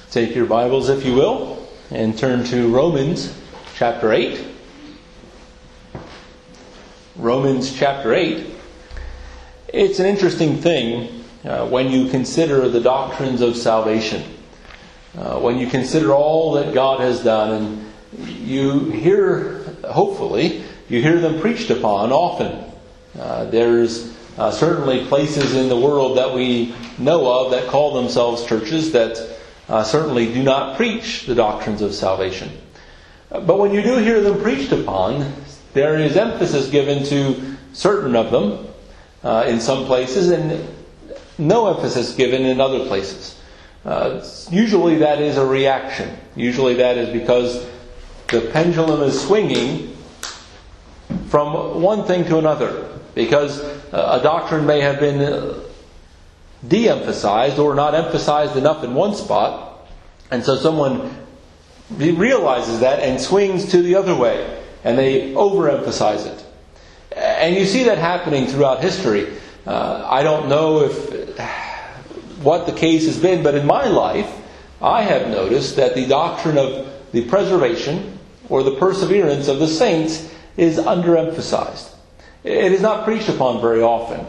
Take your Bibles, if you will, and turn to Romans chapter 8. Romans chapter 8. It's an interesting thing when you consider the doctrines of salvation. When you consider all that God has done, and you hear, hopefully, you hear them preached upon often. There's certainly places in the world that we know of that call themselves churches that certainly do not preach the doctrines of salvation. But when you do hear them preached upon, there is emphasis given to certain of them in some places and no emphasis given in other places. Usually that is a reaction. Usually that is because the pendulum is swinging from one thing to another. Because a doctrine may have been de-emphasized or not emphasized enough in one spot, and so someone realizes that and swings to the other way, and they overemphasize it. And you see that happening throughout history. I don't know what the case has been, but in my life, I have noticed that the doctrine of the preservation or the perseverance of the saints is underemphasized. It is not preached upon very often.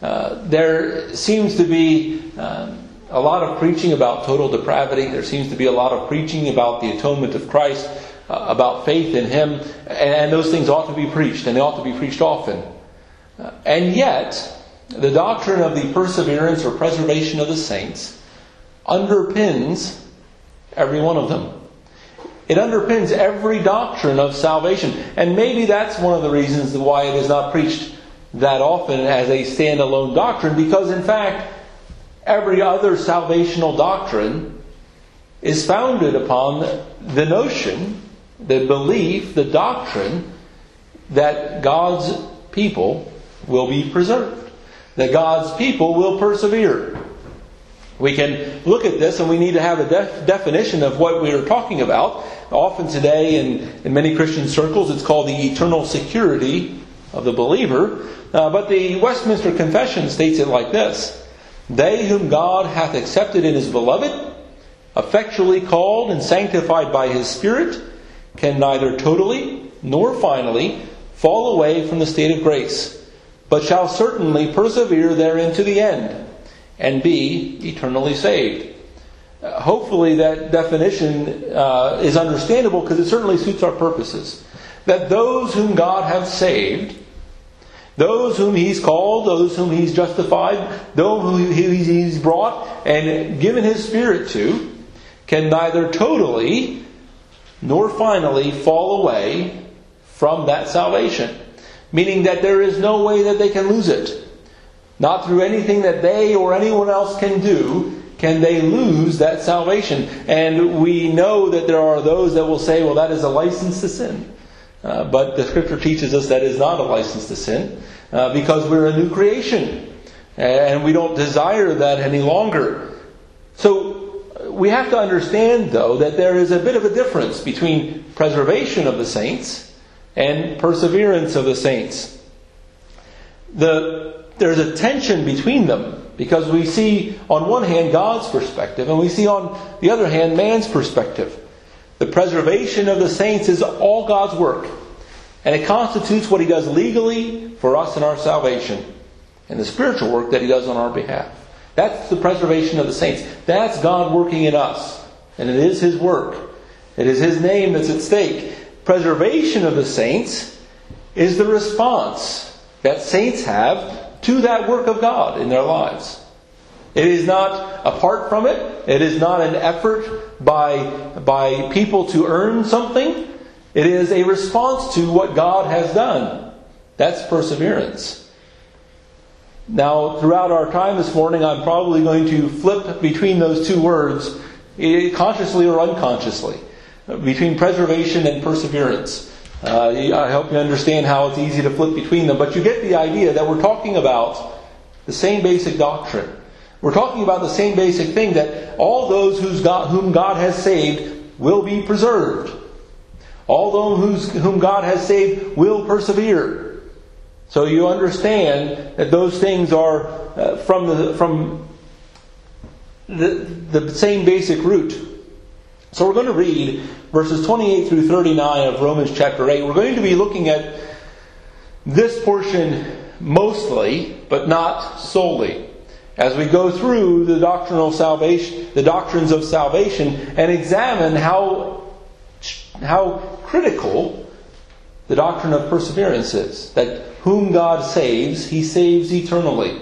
There seems to be a lot of preaching about total depravity. There seems to be a lot of preaching about the atonement of Christ, about faith in Him, and those things ought to be preached, and they ought to be preached often. And yet, the doctrine of the perseverance or preservation of the saints underpins every one of them. It underpins every doctrine of salvation. And maybe that's one of the reasons why it is not preached that often as a standalone doctrine, because in fact, every other salvational doctrine is founded upon the notion, the belief, the doctrine that God's people will be preserved, that God's people will persevere. We can look at this and we need to have a definition of what we are talking about. Often today in many Christian circles it's called the eternal security of the believer. But the Westminster Confession states it like this: "They whom God hath accepted in His beloved, effectually called and sanctified by His Spirit, can neither totally nor finally fall away from the state of grace, but shall certainly persevere therein to the end, and be eternally saved." Hopefully that definition is understandable, because it certainly suits our purposes. That those whom God hath saved, those whom He's called, those whom He's justified, those whom He's brought and given His Spirit to, can neither totally nor finally fall away from that salvation. Meaning that there is no way that they can lose it. Not through anything that they or anyone else can do can they lose that salvation. And we know that there are those that will say, well, that is a license to sin. But the Scripture teaches us that is not a license to sin, because we're a new creation. And we don't desire that any longer. So we have to understand, though, that there is a bit of a difference between preservation of the saints and perseverance of the saints. There's a tension between them, because we see on one hand God's perspective, and we see on the other hand man's perspective. The preservation of the saints is all God's work, and it constitutes what He does legally for us in our salvation, and the spiritual work that He does on our behalf. That's the preservation of the saints. That's God working in us, and it is His work. It is His name that's at stake. Preservation of the saints is the response that saints have to that work of God in their lives. It is not apart from it. It is not an effort by people to earn something. It is a response to what God has done. That's perseverance. Now, throughout our time this morning, I'm probably going to flip between those two words, consciously or unconsciously, between preservation and perseverance. I hope you understand how it's easy to flip between them, but you get the idea that we're talking about the same basic doctrine. We're talking about the same basic thing, that all those whom God has saved will be preserved. All those whom God has saved will persevere. So you understand that those things are from the same basic root. So we're going to read verses 28 through 39 of Romans chapter 8. We're going to be looking at this portion mostly, but not solely, as we go through the doctrinal salvation, the doctrines of salvation, and examine how critical the doctrine of perseverance is. That whom God saves, He saves eternally.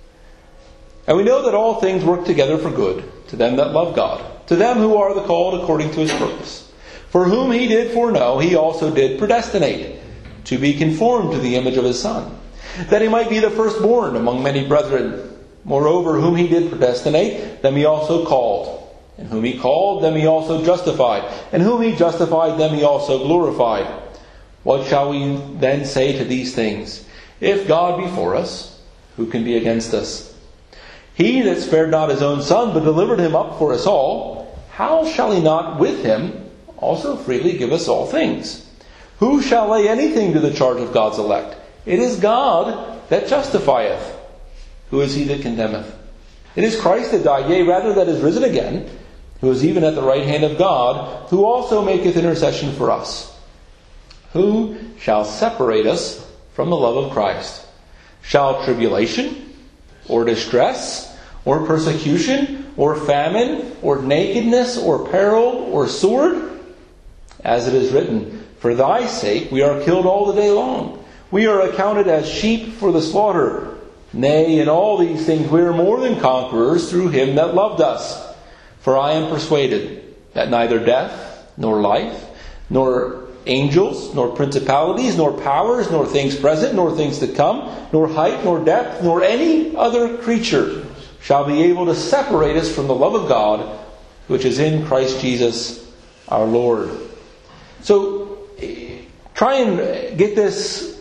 And we know that all things work together for good to them that love God, to them who are the called according to His purpose. For whom He did foreknow, He also did predestinate to be conformed to the image of His Son, that He might be the firstborn among many brethren. Moreover, whom He did predestinate, them He also called. And whom He called, them He also justified. And whom He justified, them He also glorified. What shall we then say to these things? If God be for us, who can be against us? He that spared not His own Son, but delivered Him up for us all, how shall He not with Him also freely give us all things? Who shall lay anything to the charge of God's elect? It is God that justifieth. Who is he that condemneth? It is Christ that died, yea, rather that is risen again, who is even at the right hand of God, who also maketh intercession for us. Who shall separate us from the love of Christ? Shall tribulation, or distress, or persecution, or famine, or nakedness, or peril, or sword? As it is written, for thy sake we are killed all the day long. We are accounted as sheep for the slaughter. Nay, in all these things we are more than conquerors through Him that loved us. For I am persuaded that neither death, nor life, nor angels, nor principalities, nor powers, nor things present, nor things to come, nor height, nor depth, nor any other creature shall be able to separate us from the love of God, which is in Christ Jesus our Lord. So, try and get this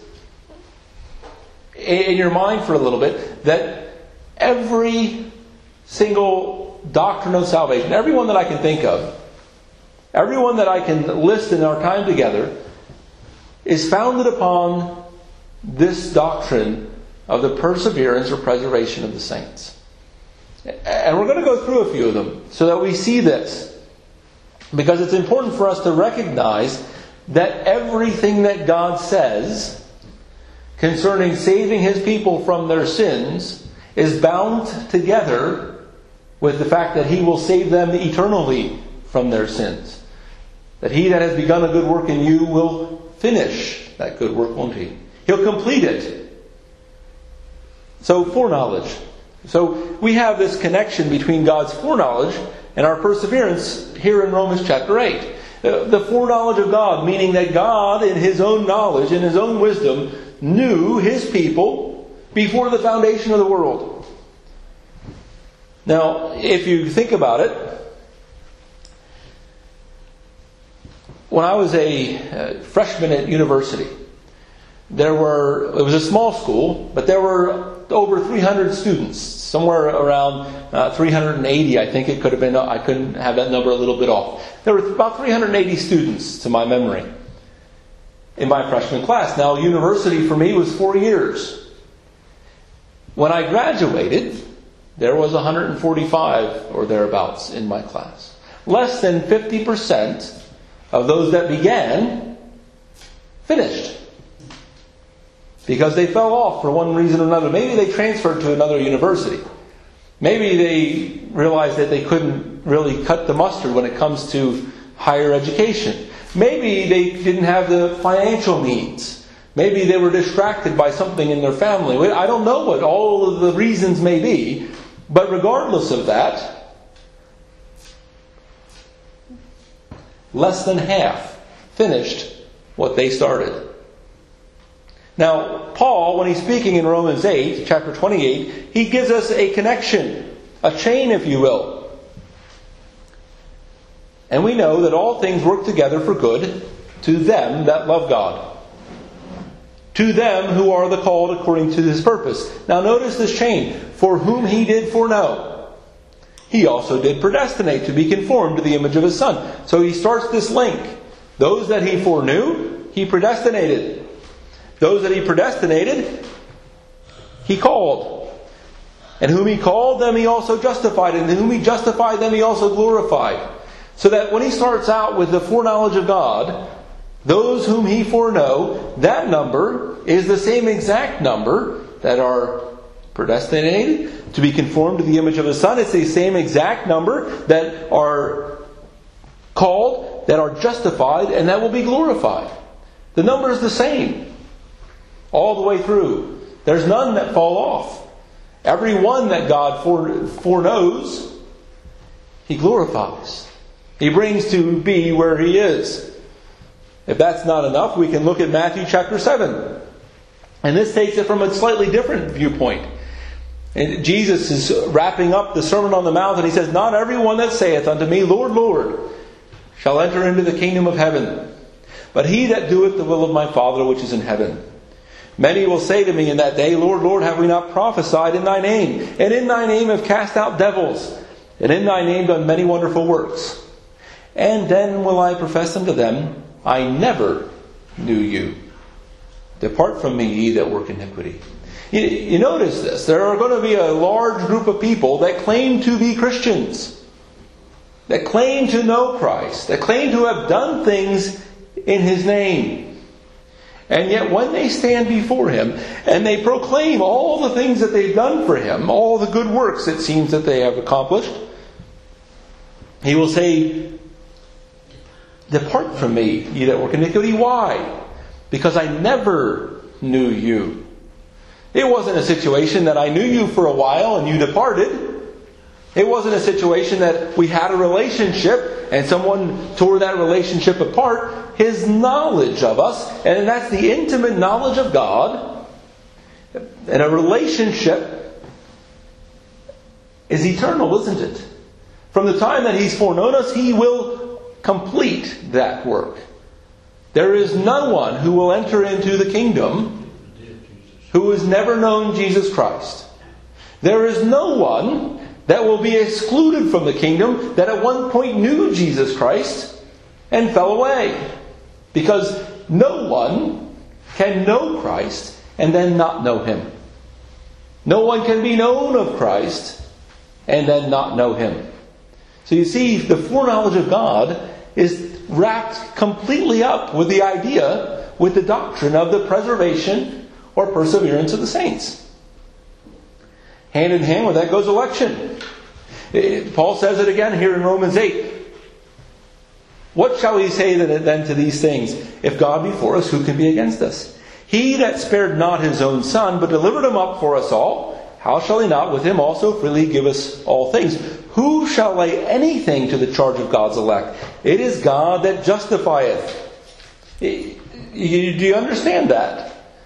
in your mind for a little bit, that every single doctrine of salvation, every one that I can think of, every one that I can list in our time together, is founded upon this doctrine of the perseverance or preservation of the saints. And we're going to go through a few of them so that we see this. Because it's important for us to recognize that everything that God says concerning saving His people from their sins is bound together with the fact that He will save them eternally from their sins. That He that has begun a good work in you will finish that good work, won't He? He'll complete it. So, foreknowledge. So, we have this connection between God's foreknowledge and our perseverance here in Romans chapter 8. The foreknowledge of God, meaning that God, in His own knowledge, in His own wisdom, knew His people before the foundation of the world. Now, if you think about it, when I was a freshman at university, it was a small school, but there were over 300 students, somewhere around 380, I think it could have been. I couldn't have that number a little bit off. There were about 380 students, to my memory, in my freshman class. Now, university for me was 4 years. When I graduated, there was 145 or thereabouts in my class. Less than 50% of those that began finished. Because they fell off for one reason or another. Maybe they transferred to another university. Maybe they realized that they couldn't really cut the mustard when it comes to higher education. Maybe they didn't have the financial means. Maybe they were distracted by something in their family. I don't know what all of the reasons may be. But regardless of that, less than half finished what they started. Now, Paul, when he's speaking in Romans 8, chapter 28, he gives us a connection, a chain, if you will. And we know that all things work together for good to them that love God, to them who are the called according to His purpose. Now notice this chain. For whom He did foreknow, He also did predestinate to be conformed to the image of His Son. So he starts this link. Those that He foreknew, He predestinated. Those that He predestinated, He called. And whom He called, them He also justified. And whom He justified, them He also glorified. So that when he starts out with the foreknowledge of God, those whom he foreknow, that number is the same exact number that are predestinated to be conformed to the image of His Son. It's the same exact number that are called, that are justified, and that will be glorified. The number is the same all the way through. There's none that fall off. Every one that God foreknows, He glorifies. He brings to be where He is. If that's not enough, we can look at Matthew chapter 7. And this takes it from a slightly different viewpoint. And Jesus is wrapping up the Sermon on the Mount, and He says, "Not everyone that saith unto me, Lord, Lord, shall enter into the kingdom of heaven, but he that doeth the will of my Father which is in heaven. Many will say to me in that day, Lord, Lord, have we not prophesied in Thy name? And in Thy name have cast out devils, and in Thy name done many wonderful works. And then will I profess unto them, I never knew you. Depart from me, ye that work iniquity." You notice this. There are going to be a large group of people that claim to be Christians, that claim to know Christ, that claim to have done things in His name. And yet when they stand before Him and they proclaim all the things that they've done for Him, all the good works it seems that they have accomplished, He will say, "Depart from me, ye that work iniquity." Why? Because I never knew you. It wasn't a situation that I knew you for a while and you departed. It wasn't a situation that we had a relationship and someone tore that relationship apart. His knowledge of us, and that's the intimate knowledge of God, and a relationship is eternal, isn't it? From the time that He's foreknown us, He will complete that work. There is no one who will enter into the kingdom who has never known Jesus Christ. There is no one that will be excluded from the kingdom that at one point knew Jesus Christ and fell away. Because no one can know Christ and then not know Him. No one can be known of Christ and then not know Him. So you see, the foreknowledge of God is wrapped completely up with the idea, with the doctrine of the preservation or perseverance of the saints. Hand in hand with that goes election. Paul says it again here in Romans 8. What shall we say then to these things? If God be for us, who can be against us? He that spared not His own Son, but delivered Him up for us all, how shall He not with Him also freely give us all things? Who shall lay anything to the charge of God's elect? It is God that justifieth. Do you understand that?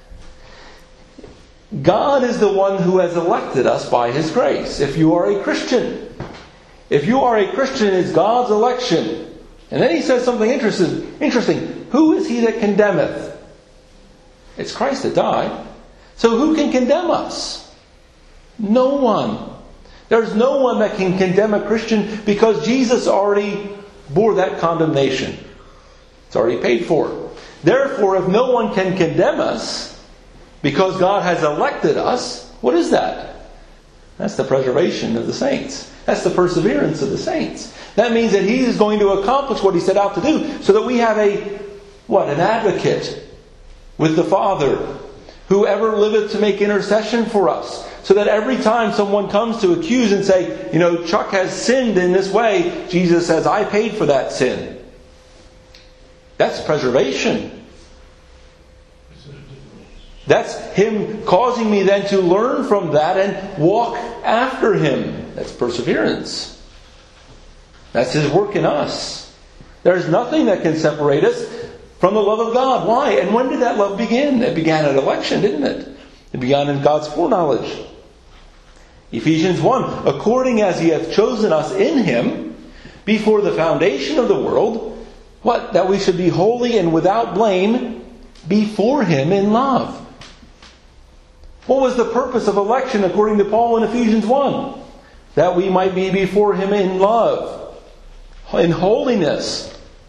God is the one who has elected us by His grace. If you are a Christian, it's God's election. And then he says something interesting. Who is he that condemneth? It's Christ that died. So who can condemn us? No one. There's no one that can condemn a Christian because Jesus already bore that condemnation. It's already paid for. Therefore, if no one can condemn us, because God has elected us, what is that? That's the preservation of the saints. That's the perseverance of the saints. That means that He is going to accomplish what He set out to do, so that we have an advocate with the Father, who ever liveth to make intercession for us. So that every time someone comes to accuse and say, Chuck has sinned in this way, Jesus says, I paid for that sin. That's preservation. That's Him causing me then to learn from that and walk after Him. That's perseverance. That's His work in us. There's nothing that can separate us from the love of God. Why? And when did that love begin? It began at election, didn't it? It began in God's foreknowledge. Ephesians 1, according as He hath chosen us in Him before the foundation of the world, what? That we should be holy and without blame before Him in love. What was the purpose of election according to Paul in Ephesians 1? That we might be before Him in love, in holiness.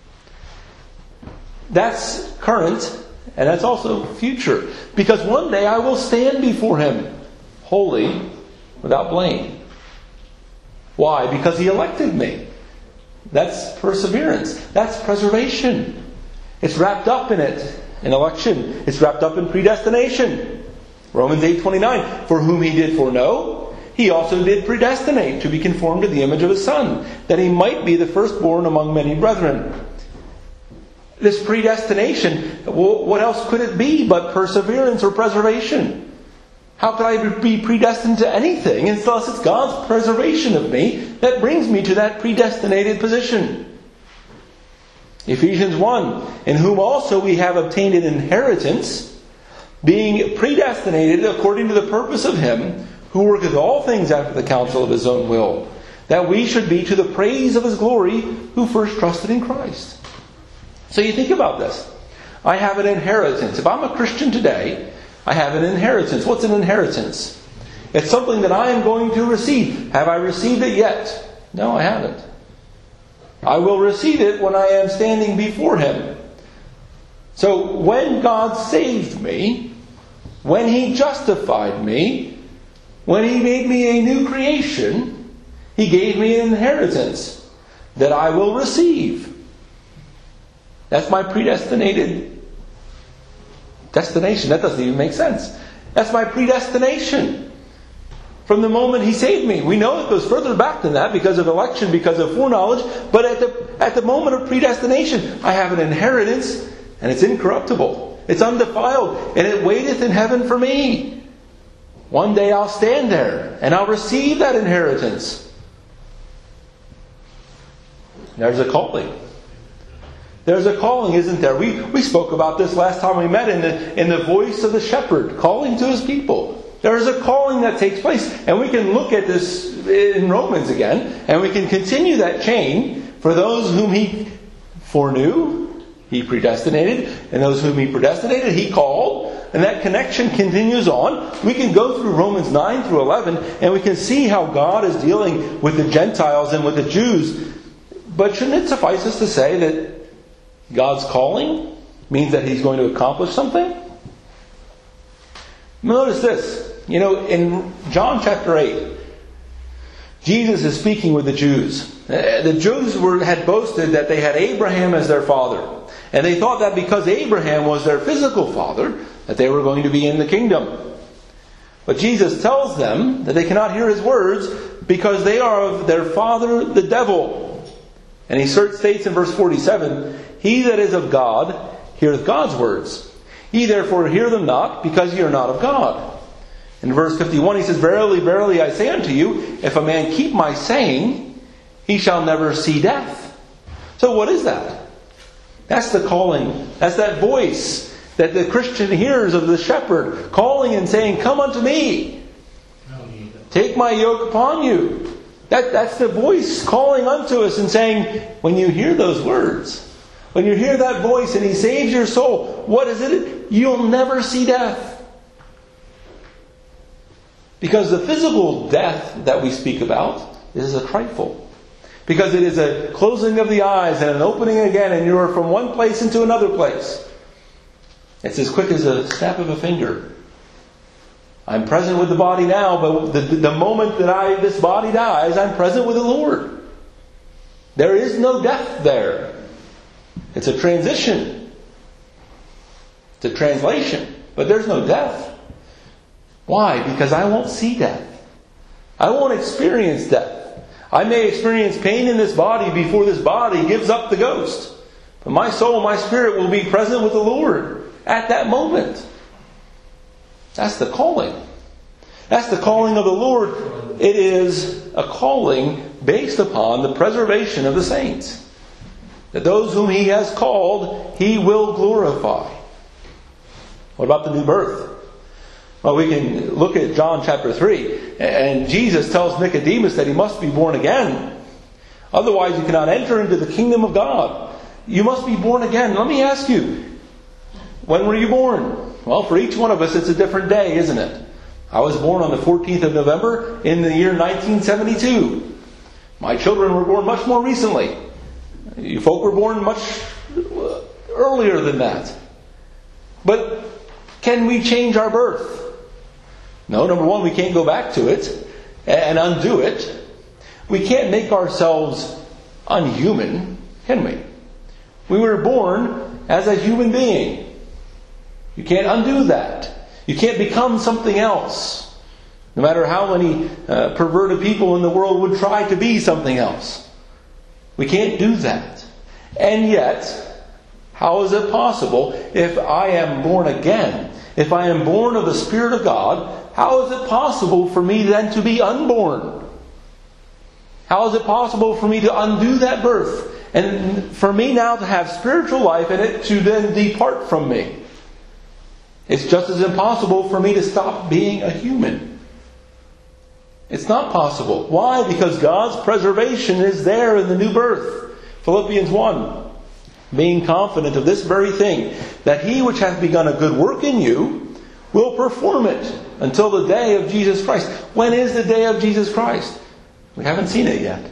That's current, and that's also future. Because one day I will stand before Him, holy, without blame. Why? Because He elected me. That's perseverance. That's preservation. It's wrapped up in it. In election, it's wrapped up in predestination. Romans 8:29, for whom he did foreknow, he also did predestinate to be conformed to the image of his Son, that he might be the firstborn among many brethren. This predestination, what else could it be but perseverance or preservation? How could I be predestined to anything unless it's God's preservation of me that brings me to that predestinated position? Ephesians 1, in whom also we have obtained an inheritance, being predestinated according to the purpose of Him who worketh all things after the counsel of His own will, that we should be to the praise of His glory who first trusted in Christ. So you think about this. I have an inheritance. If I'm a Christian today, I have an inheritance. What's an inheritance? It's something that I am going to receive. Have I received it yet? No, I haven't. I will receive it when I am standing before Him. So when God saved me, when He justified me, when He made me a new creation, He gave me an inheritance that I will receive. That's my predestinated destination. That doesn't even make sense. That's my predestination. From the moment He saved me. We know it goes further back than that because of election, because of foreknowledge. But at the moment of predestination, I have an inheritance, and it's incorruptible. It's undefiled, and it waiteth in heaven for me. One day I'll stand there, and I'll receive that inheritance. There's a calling. There's a calling, isn't there? We spoke about this last time we met in the voice of the shepherd, calling to his people. There is a calling that takes place. And we can look at this in Romans again, and we can continue that chain. For those whom He foreknew, He predestinated. And those whom He predestinated, He called. And that connection continues on. We can go through Romans 9 through 11, and we can see how God is dealing with the Gentiles and with the Jews. But shouldn't it suffice us to say that God's calling means that He's going to accomplish something? Notice this. In John chapter 8, Jesus is speaking with the Jews. The Jews had boasted that they had Abraham as their father. And they thought that because Abraham was their physical father, that they were going to be in the kingdom. But Jesus tells them that they cannot hear His words because they are of their father, the devil. And He states in verse 47, He that is of God heareth God's words. Ye therefore hear them not, because ye are not of God. In verse 51 He says, Verily, verily, I say unto you, if a man keep my saying, he shall never see death. So what is that? That's the calling. That's that voice that the Christian hears of the shepherd, calling and saying, Come unto me. Take my yoke upon you. That's the voice calling unto us and saying, when you hear those words, when you hear that voice and He saves your soul, what is it? You'll never see death. Because the physical death that we speak about is a trifle. Because it is a closing of the eyes and an opening again, and you are from one place into another place. It's as quick as a snap of a finger. I'm present with the body now, but the moment that this body dies, I'm present with the Lord. There is no death there. It's a transition. It's a translation. But there's no death. Why? Because I won't see death. I won't experience death. I may experience pain in this body before this body gives up the ghost. But my soul, my spirit will be present with the Lord at that moment. That's the calling. That's the calling of the Lord. It is a calling based upon the preservation of the saints. That those whom He has called, He will glorify. What about the new birth? Well, we can look at John chapter 3, and Jesus tells Nicodemus that he must be born again. Otherwise, you cannot enter into the kingdom of God. You must be born again. Let me ask you, when were you born? Well, for each one of us, it's a different day, isn't it? I was born on the 14th of November in the year 1972. My children were born much more recently. You folk were born much earlier than that. But can we change our birth? No, number one, we can't go back to it and undo it. We can't make ourselves unhuman, can we? We were born as a human being. You can't undo that. You can't become something else. No matter how many perverted people in the world would try to be something else. We can't do that. And yet, how is it possible if I am born again? If I am born of the Spirit of God, how is it possible for me then to be unborn? How is it possible for me to undo that birth? And for me now to have spiritual life and it to then depart from me? It's just as impossible for me to stop being a human. It's not possible. Why? Because God's preservation is there in the new birth. Philippians 1. Being confident of this very thing, that He which hath begun a good work in you will perform it until the day of Jesus Christ. When is the day of Jesus Christ? We haven't seen it yet.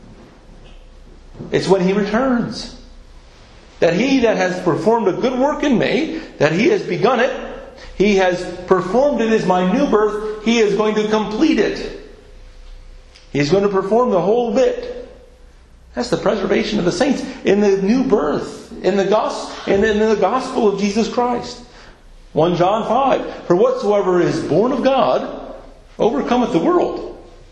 It's when He returns. That He that has performed a good work in me, that He has begun it, He has performed it as my new birth, He is going to complete it. He's going to perform the whole bit. That's the preservation of the saints in the new birth, in the gospel of Jesus Christ. 1 John 5. For whatsoever is born of God overcometh the world.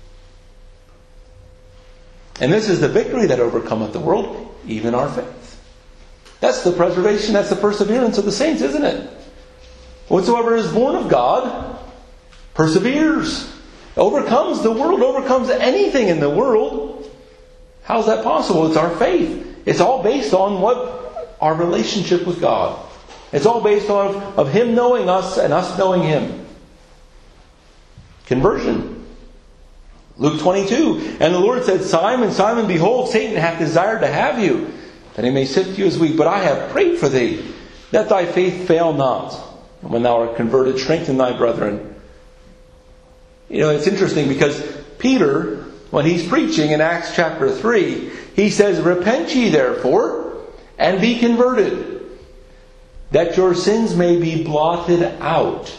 And this is the victory that overcometh the world, even our faith. That's the preservation, that's the perseverance of the saints, isn't it? Whatsoever is born of God perseveres, overcomes the world, overcomes anything in the world. How's that possible? It's our faith. It's all based on what our relationship with God. It's all based on of Him knowing us and us knowing Him. Conversion. Luke 22. And the Lord said, Simon, Simon, behold, Satan hath desired to have you, that he may sift you as wheat. But I have prayed for thee, that thy faith fail not. And when thou art converted, strengthen thy brethren. You know, it's interesting because Peter, when he's preaching in Acts chapter 3, he says, Repent ye therefore, and be converted, that your sins may be blotted out.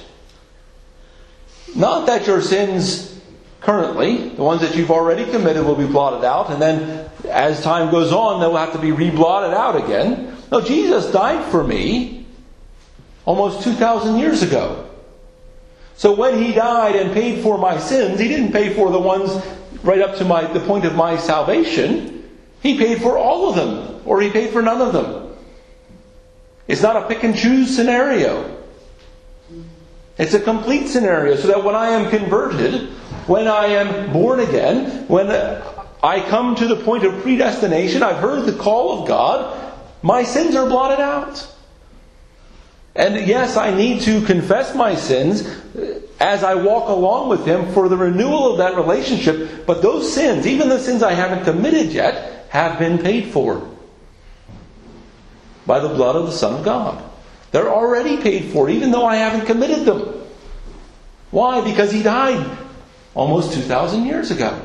Not that your sins currently, the ones that you've already committed, will be blotted out, and then as time goes on, they'll have to be re-blotted out again. No, Jesus died for me almost 2,000 years ago. So when He died and paid for my sins, He didn't pay for the ones right up to the point of my salvation. He paid for all of them, or He paid for none of them. It's not a pick and choose scenario. It's a complete scenario, so that when I am converted, when I am born again, when I come to the point of predestination, I've heard the call of God, my sins are blotted out. And yes, I need to confess my sins as I walk along with Him for the renewal of that relationship. But those sins, even the sins I haven't committed yet, have been paid for by the blood of the Son of God. They're already paid for, even though I haven't committed them. Why? Because He died almost 2,000 years ago.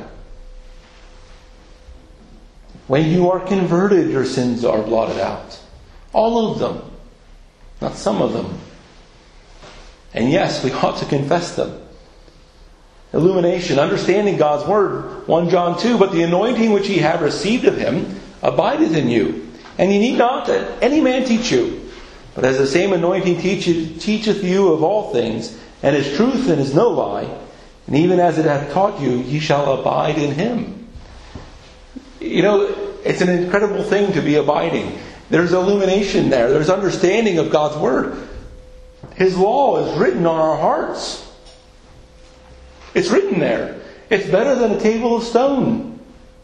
When you are converted, your sins are blotted out. All of them. Not some of them. And yes, we ought to confess them. Illumination, understanding God's Word. 1 John 2, But the anointing which ye have received of Him abideth in you. And ye need not that any man teach you. But as the same anointing teacheth you of all things, and is truth and is no lie, and even as it hath taught you, ye shall abide in Him. You know, it's an incredible thing to be abiding. There's illumination there. There's understanding of God's Word. His law is written on our hearts. It's written there. It's better than a table of stone.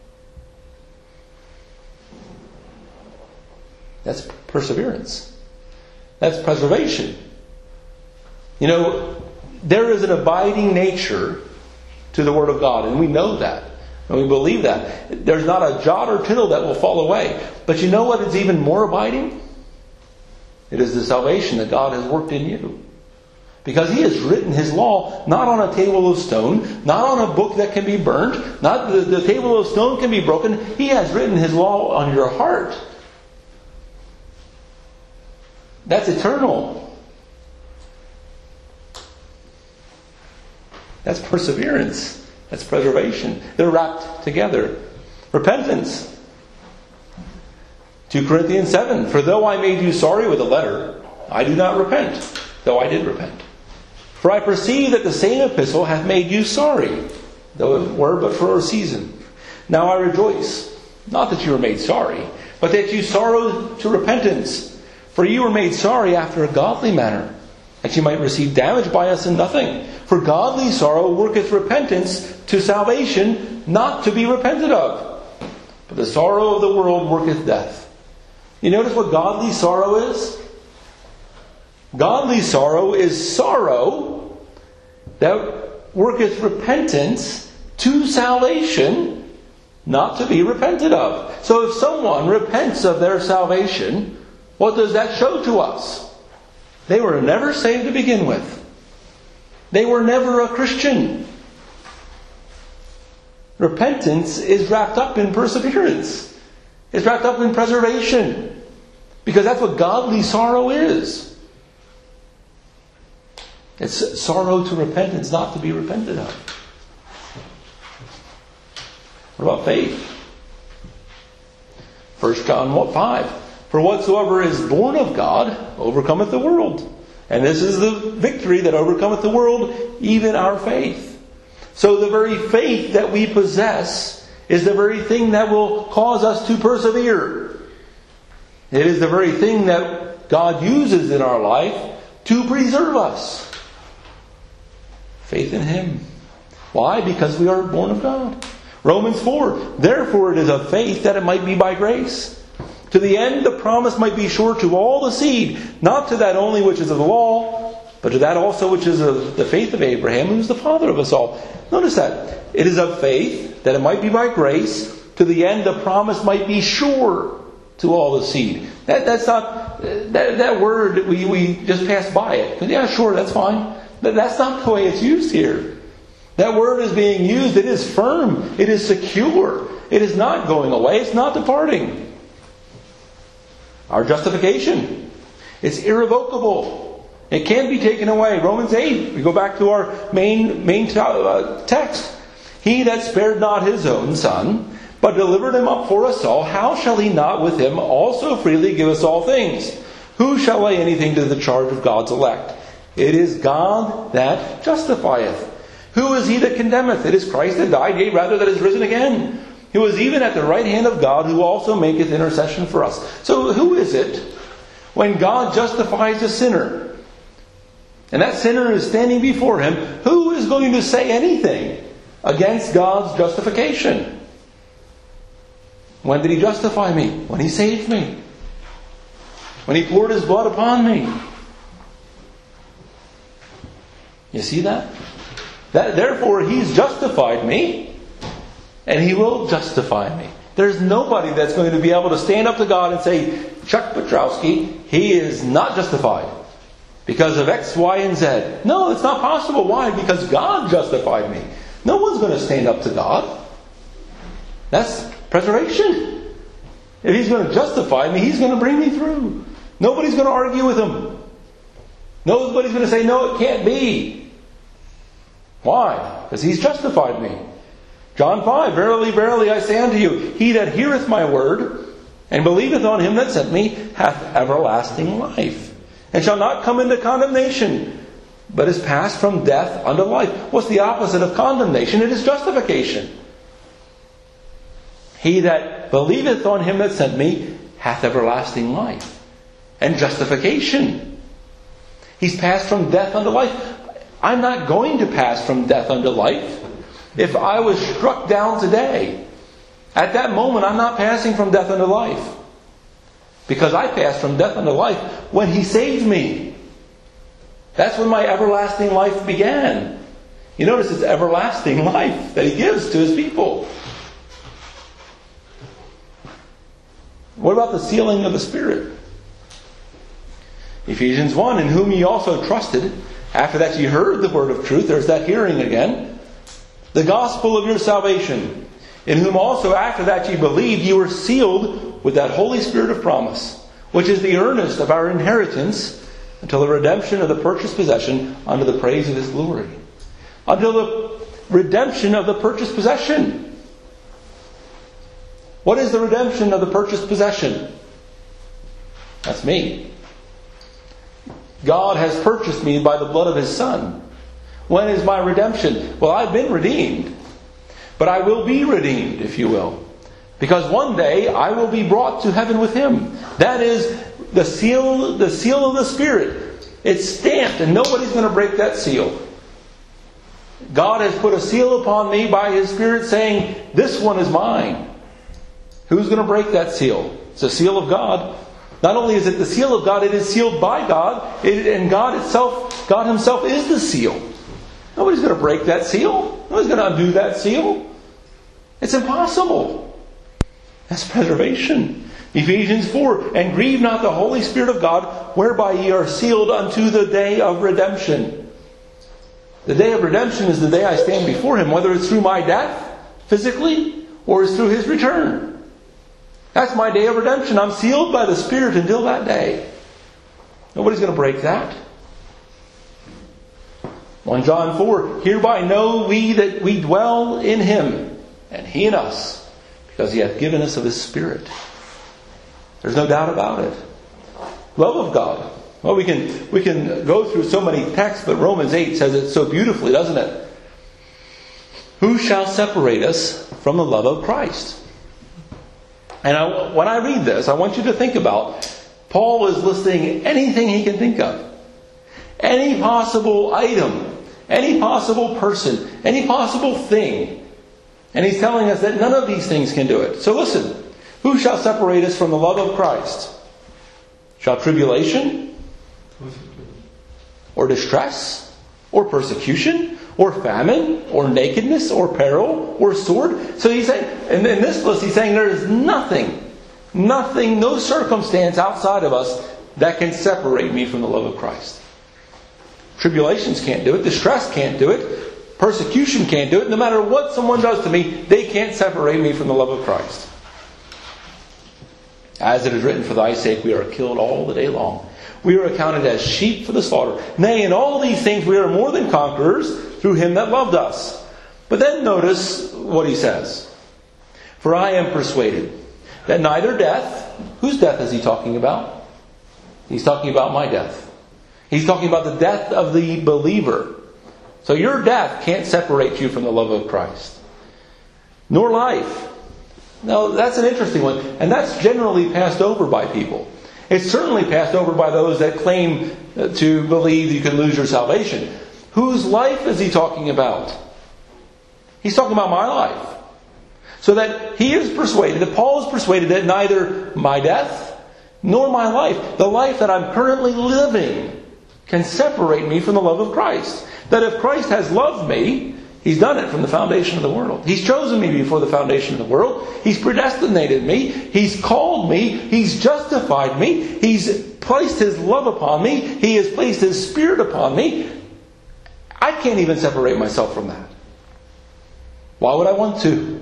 That's perseverance. That's preservation. You know, there is an abiding nature to the Word of God, and we know that. And we believe that. There's not a jot or tittle that will fall away. But you know what is even more abiding? It is the salvation that God has worked in you. Because He has written His law not on a table of stone, not on a book that can be burnt, not the table of stone can be broken. He has written His law on your heart. That's eternal. That's perseverance. That's preservation. They're wrapped together. Repentance. 2 Corinthians 7, for though I made you sorry with a letter, I do not repent, though I did repent. For I perceive that the same epistle hath made you sorry, though it were but for a season. Now I rejoice, not that you were made sorry, but that you sorrowed to repentance. For you were made sorry after a godly manner, that you might receive damage by us in nothing. For godly sorrow worketh repentance to salvation, not to be repented of. But the sorrow of the world worketh death. You notice what godly sorrow is? Godly sorrow is sorrow that worketh repentance to salvation, not to be repented of. So if someone repents of their salvation, what does that show to us? They were never saved to begin with. They were never a Christian. Repentance is wrapped up in perseverance. It's wrapped up in preservation. Because that's what godly sorrow is. It's sorrow to repentance, not to be repented of. What about faith? 1 John 5. For whatsoever is born of God overcometh the world. And this is the victory that overcometh the world, even our faith. So the very faith that we possess is the very thing that will cause us to persevere. It is the very thing that God uses in our life to preserve us. Faith in Him. Why? Because we are born of God. Romans 4. Therefore it is of faith that it might be by grace. To the end the promise might be sure to all the seed, not to that only which is of the law, but to that also which is of the faith of Abraham, who is the father of us all. Notice that. It is of faith that it might be by grace, to the end the promise might be sure to all the seed. That's not that word we just pass by it. Yeah, sure, that's fine. But that's not the way it's used here. That word is being used. It is firm. It is secure. It is not going away. It's not departing. Our justification. It's irrevocable. It can't be taken away. Romans 8. We go back to our main text. He that spared not his own Son, but delivered him up for us all, how shall he not with him also freely give us all things? Who shall lay anything to the charge of God's elect? It is God that justifieth. Who is he that condemneth? It is Christ that died, yea, rather that is risen again, who is even at the right hand of God, who also maketh intercession for us. So who is it when God justifies a sinner, and that sinner is standing before Him, who is going to say anything against God's justification? When did He justify me? When He saved me. When He poured His blood upon me. You see that? Therefore, He's justified me, and He will justify me. There's nobody that's going to be able to stand up to God and say, Chuck Petrowski, he is not justified because of X, Y, and Z. No, it's not possible. Why? Because God justified me. No one's going to stand up to God. That's preservation. If He's going to justify me, He's going to bring me through. Nobody's going to argue with Him. Nobody's going to say, no, it can't be. Why? Because He's justified me. John 5, verily, verily, I say unto you, he that heareth my word, and believeth on Him that sent me, hath everlasting life, and shall not come into condemnation, but is passed from death unto life. What's the opposite of condemnation? It is justification. He that believeth on Him that sent me, hath everlasting life, and justification. He's passed from death unto life. I'm not going to pass from death unto life. If I was struck down today, at that moment I'm not passing from death unto life. Because I passed from death unto life when He saved me. That's when my everlasting life began. You notice it's everlasting life that He gives to His people. What about the sealing of the Spirit? Ephesians 1, in whom ye also trusted, after that ye heard the word of truth, there's that hearing again, the gospel of your salvation, in whom also after that ye believed, ye were sealed with that Holy Spirit of promise, which is the earnest of our inheritance, until the redemption of the purchased possession unto the praise of His glory. Until the redemption of the purchased possession. What is the redemption of the purchased possession? That's me. God has purchased me by the blood of His Son. When is my redemption? Well, I've been redeemed. But I will be redeemed, if you will. Because one day I will be brought to heaven with Him. That is the seal of the Spirit. It's stamped and nobody's going to break that seal. God has put a seal upon me by His Spirit saying, this one is mine. Who's going to break that seal? It's a seal of God. Not only is it the seal of God, it is sealed by God. And God Himself is the seal. Nobody's going to break that seal. Nobody's going to undo that seal. It's impossible. That's preservation. Ephesians 4, and grieve not the Holy Spirit of God, whereby ye are sealed unto the day of redemption. The day of redemption is the day I stand before Him, whether it's through my death, physically, or it's through His return. That's my day of redemption. I'm sealed by the Spirit until that day. Nobody's going to break that. 1 John 4, hereby know we that we dwell in Him, and He in us, because He hath given us of His Spirit. There's no doubt about it. Love of God. Well, we can go through so many texts, but Romans 8 says it so beautifully, doesn't it? Who shall separate us from the love of Christ? And when I read this, I want you to think about, Paul is listing anything he can think of. Any possible item, any possible person, any possible thing. And he's telling us that none of these things can do it. So listen, who shall separate us from the love of Christ? Shall tribulation? Or distress? Or persecution? Or famine? Or nakedness? Or peril? Or sword? So he's saying, and in this list he's saying there is nothing, no circumstance outside of us that can separate me from the love of Christ. Tribulations can't do it. Distress can't do it. Persecution can't do it. No matter what someone does to me, they can't separate me from the love of Christ. As it is written, for thy sake we are killed all the day long. We are accounted as sheep for the slaughter. Nay, in all these things we are more than conquerors through Him that loved us. But then notice what he says. For I am persuaded that neither death... Whose death is he talking about? He's talking about my death. He's talking about the death of the believer. So your death can't separate you from the love of Christ. Nor life. Now, that's an interesting one. And that's generally passed over by people. It's certainly passed over by those that claim to believe you can lose your salvation. Whose life is he talking about? He's talking about my life. So that he is persuaded, that Paul is persuaded that neither my death nor my life, the life that I'm currently living, can separate me from the love of Christ. That if Christ has loved me, He's done it from the foundation of the world. He's chosen me before the foundation of the world. He's predestinated me. He's called me. He's justified me. He's placed His love upon me. He has placed His Spirit upon me. I can't even separate myself from that. Why would I want to?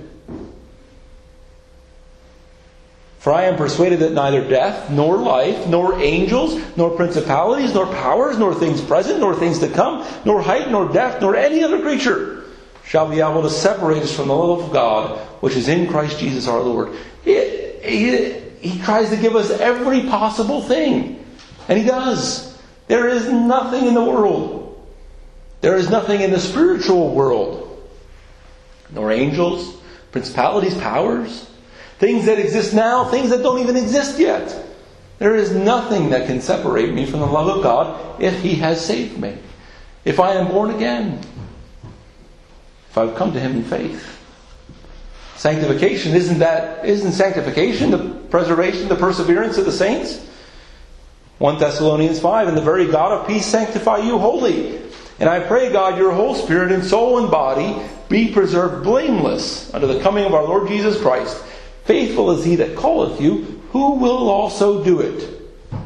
For I am persuaded that neither death, nor life, nor angels, nor principalities, nor powers, nor things present, nor things to come, nor height, nor depth, nor any other creature shall be able to separate us from the love of God, which is in Christ Jesus our Lord. He tries to give us every possible thing. And He does. There is nothing in the world. There is nothing in the spiritual world. Nor angels, principalities, powers, things that exist now, things that don't even exist yet. There is nothing that can separate me from the love of God if He has saved me. If I am born again. If I've come to Him in faith. Sanctification, isn't sanctification the preservation, the perseverance of the saints? 1 Thessalonians 5, and the very God of peace sanctify you wholly. And I pray, God, your whole spirit and soul and body be preserved blameless unto the coming of our Lord Jesus Christ. Faithful is He that calleth you, who will also do it.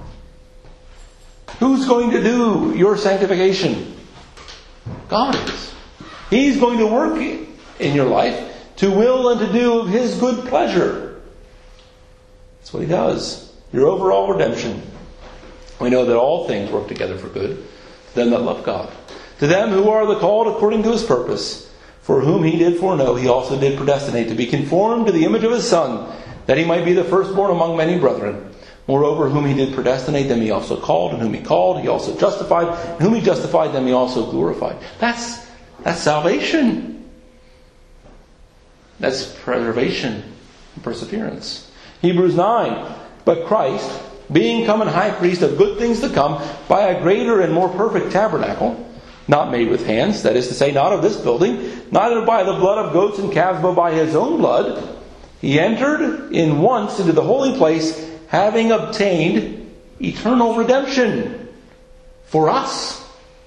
Who's going to do your sanctification? God is. He's going to work in your life to will and to do of His good pleasure. That's what He does. Your overall redemption. We know that all things work together for good to them that love God. To them who are the called according to His purpose. For whom He did foreknow, He also did predestinate to be conformed to the image of His Son, that He might be the firstborn among many brethren. Moreover, whom he did predestinate, them he also called, and whom he called, he also justified, and whom he justified, them he also glorified. That's salvation. That's preservation and perseverance. Hebrews 9, but Christ, being come an high priest of good things to come, by a greater and more perfect tabernacle, not made with hands, that is to say, not of this building, neither by the blood of goats and calves, but by his own blood, he entered in once into the holy place, having obtained eternal redemption for us.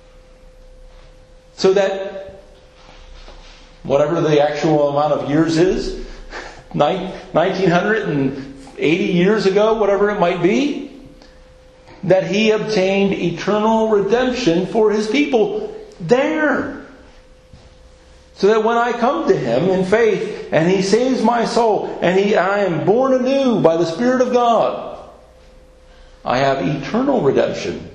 So that whatever the actual amount of years is, 1980 years ago, whatever it might be, that he obtained eternal redemption for his people there. So that when I come to him in faith and he saves my soul and I am born anew by the Spirit of God, I have eternal redemption.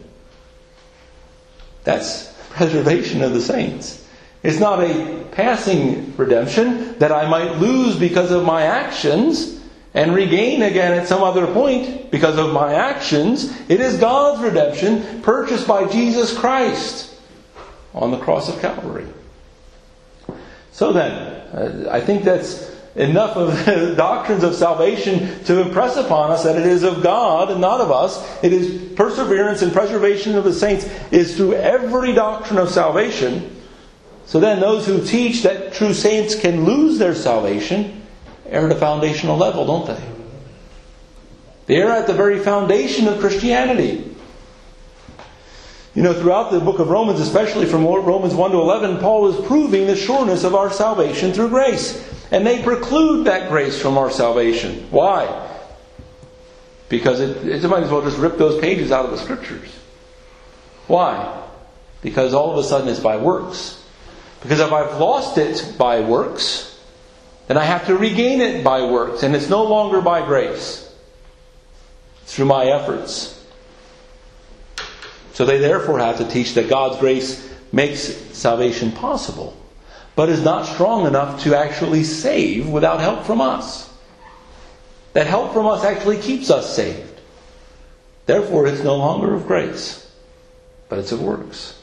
That's preservation of the saints. It's not a passing redemption that I might lose because of my actions and regain again at some other point because of my actions. It is God's redemption purchased by Jesus Christ on the cross of Calvary. So then, I think that's enough of the doctrines of salvation to impress upon us that it is of God and not of us. It is perseverance and preservation of the saints is through every doctrine of salvation. So then those who teach that true saints can lose their salvation are at a foundational level, don't they? They are at the very foundation of Christianity. You know, throughout the book of Romans, especially from Romans 1 to 11, Paul is proving the sureness of our salvation through grace. And they preclude that grace from our salvation. Why? Because it might as well just rip those pages out of the Scriptures. Why? Because all of a sudden it's by works. Because if I've lost it by works, then I have to regain it by works. And it's no longer by grace. It's through my efforts. So they therefore have to teach that God's grace makes salvation possible, but is not strong enough to actually save without help from us. That help from us actually keeps us saved. Therefore, it's no longer of grace, but it's of works.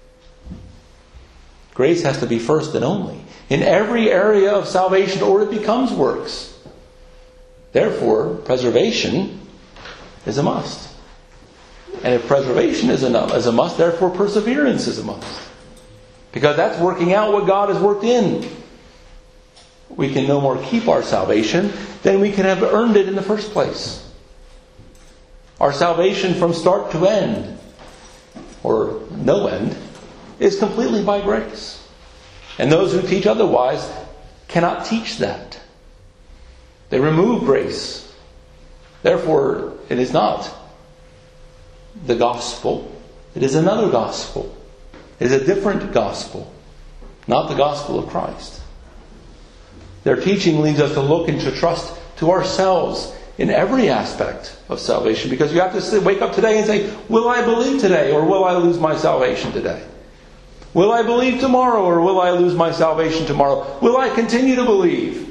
Grace has to be first and only in every area of salvation, or it becomes works. Therefore, preservation is a must. And if preservation is a must, therefore perseverance is a must. Because that's working out what God has worked in. We can no more keep our salvation than we can have earned it in the first place. Our salvation from start to end, or no end, is completely by grace. And those who teach otherwise cannot teach that. They remove grace. Therefore, it is not the gospel. It is another gospel. It is a different gospel. Not the gospel of Christ. Their teaching leads us to look and to trust to ourselves in every aspect of salvation. Because you have to wake up today and say, will I believe today or will I lose my salvation today? Will I believe tomorrow or will I lose my salvation tomorrow? Will I continue to believe?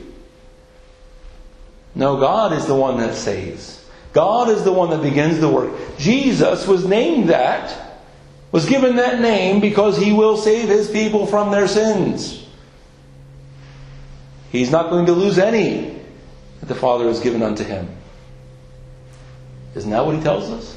No, God is the one that saves. God is the one that begins the work. Jesus was named that, was given that name because He will save His people from their sins. He's not going to lose any that the Father has given unto Him. Isn't that what He tells us?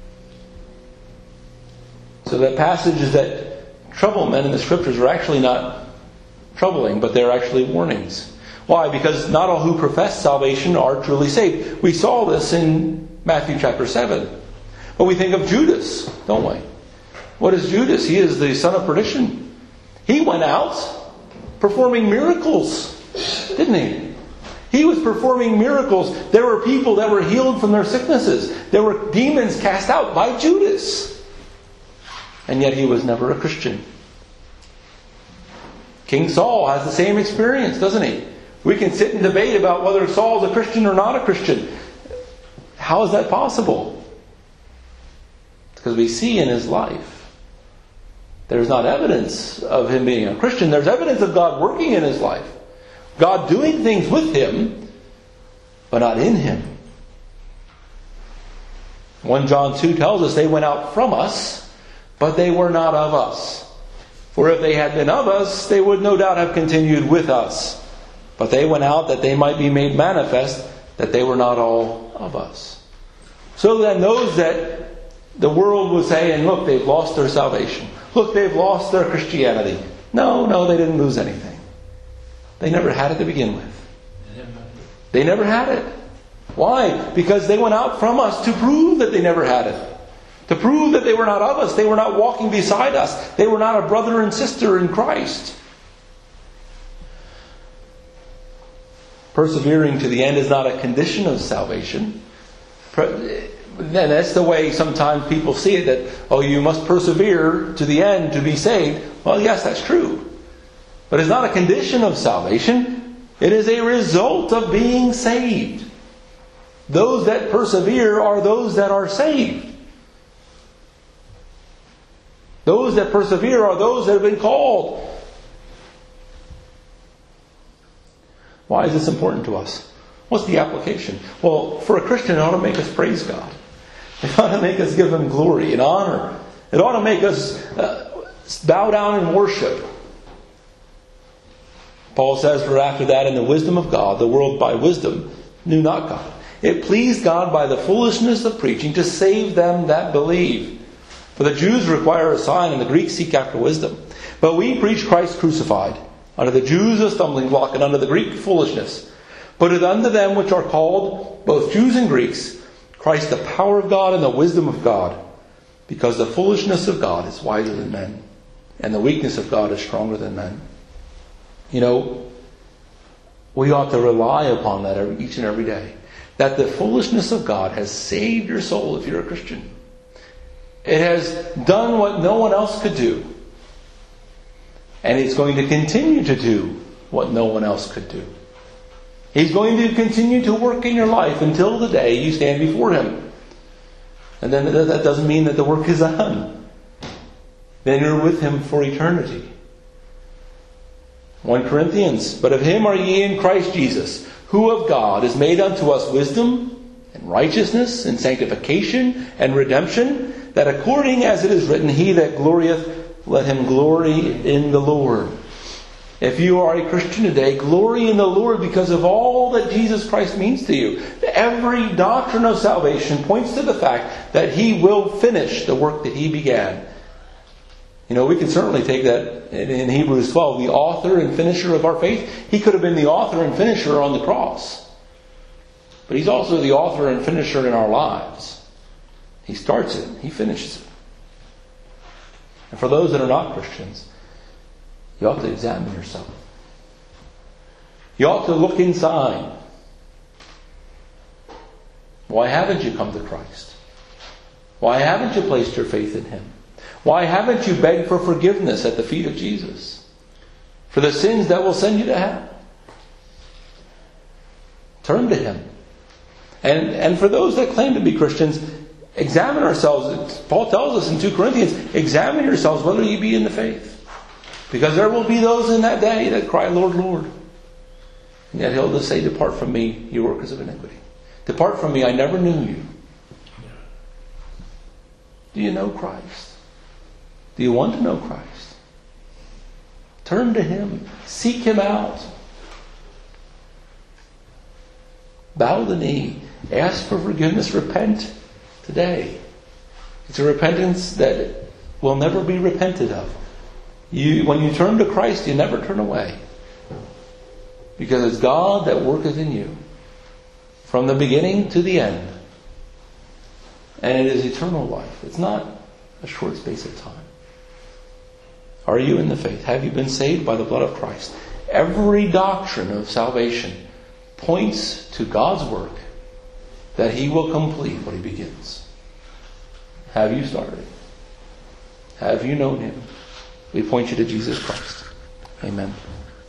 So the passages that trouble men in the Scriptures are actually not troubling, but they're actually warnings. Why? Because not all who profess salvation are truly saved. We saw this in Matthew chapter 7. But we think of Judas, don't we? What is Judas? He is the son of perdition. He went out performing miracles, didn't he? He was performing miracles. There were people that were healed from their sicknesses. There were demons cast out by Judas. And yet he was never a Christian. King Saul has the same experience, doesn't he? We can sit and debate about whether Saul's a Christian or not a Christian. How is that possible? Because we see in his life, there's not evidence of him being a Christian. There's evidence of God working in his life. God doing things with him, but not in him. 1 John 2 tells us they went out from us, but they were not of us. For if they had been of us, they would no doubt have continued with us. But they went out that they might be made manifest that they were not all of us. So then those that the world was saying, look, they've lost their salvation. Look, they've lost their Christianity. No, they didn't lose anything. They never had it to begin with. They never had it. Why? Because they went out from us to prove that they never had it. To prove that they were not of us. They were not walking beside us. They were not a brother and sister in Christ. Persevering to the end is not a condition of salvation. And that's the way sometimes people see it, that, you must persevere to the end to be saved. Well, yes, that's true. But it's not a condition of salvation. It is a result of being saved. Those that persevere are those that are saved. Those that persevere are those that have been called. Why is this important to us? What's the application? Well, for a Christian, it ought to make us praise God. It ought to make us give Him glory and honor. It ought to make us bow down and worship. Paul says, for after that, in the wisdom of God, the world by wisdom knew not God. It pleased God by the foolishness of preaching to save them that believe. For the Jews require a sign, and the Greeks seek after wisdom. But we preach Christ crucified, unto the Jews a stumbling block, and unto the Greek foolishness. But unto them which are called, both Jews and Greeks, Christ the power of God and the wisdom of God. Because the foolishness of God is wiser than men, and the weakness of God is stronger than men. We ought to rely upon that each and every day. That the foolishness of God has saved your soul if you're a Christian. It has done what no one else could do. And it's going to continue to do what no one else could do. He's going to continue to work in your life until the day you stand before Him. And then that doesn't mean that the work is done. Then you're with Him for eternity. 1 Corinthians, but of Him are ye in Christ Jesus, who of God is made unto us wisdom and righteousness and sanctification and redemption, that according as it is written, He that glorieth, let him glory in the Lord. If you are a Christian today, glory in the Lord because of all that Jesus Christ means to you. Every doctrine of salvation points to the fact that He will finish the work that He began. We can certainly take that in Hebrews 12, the author and finisher of our faith. He could have been the author and finisher on the cross. But He's also the author and finisher in our lives. He starts it, He finishes it. And for those that are not Christians, you ought to examine yourself. You ought to look inside. Why haven't you come to Christ? Why haven't you placed your faith in Him? Why haven't you begged for forgiveness at the feet of Jesus for the sins that will send you to hell? Turn to Him. And for those that claim to be Christians, examine ourselves. Paul tells us in 2 Corinthians, examine yourselves whether you be in the faith. Because there will be those in that day that cry, Lord, Lord. And yet He'll just say, depart from me, you workers of iniquity. Depart from me, I never knew you. Do you know Christ? Do you want to know Christ? Turn to Him. Seek Him out. Bow the knee. Ask for forgiveness. Repent today. It's a repentance that will never be repented of. When you turn to Christ, you never turn away. Because it's God that worketh in you from the beginning to the end. And it is eternal life. It's not a short space of time. Are you in the faith? Have you been saved by the blood of Christ? Every doctrine of salvation points to God's work, that He will complete what He begins. Have you started? Have you known Him? We point you to Jesus Christ. Amen.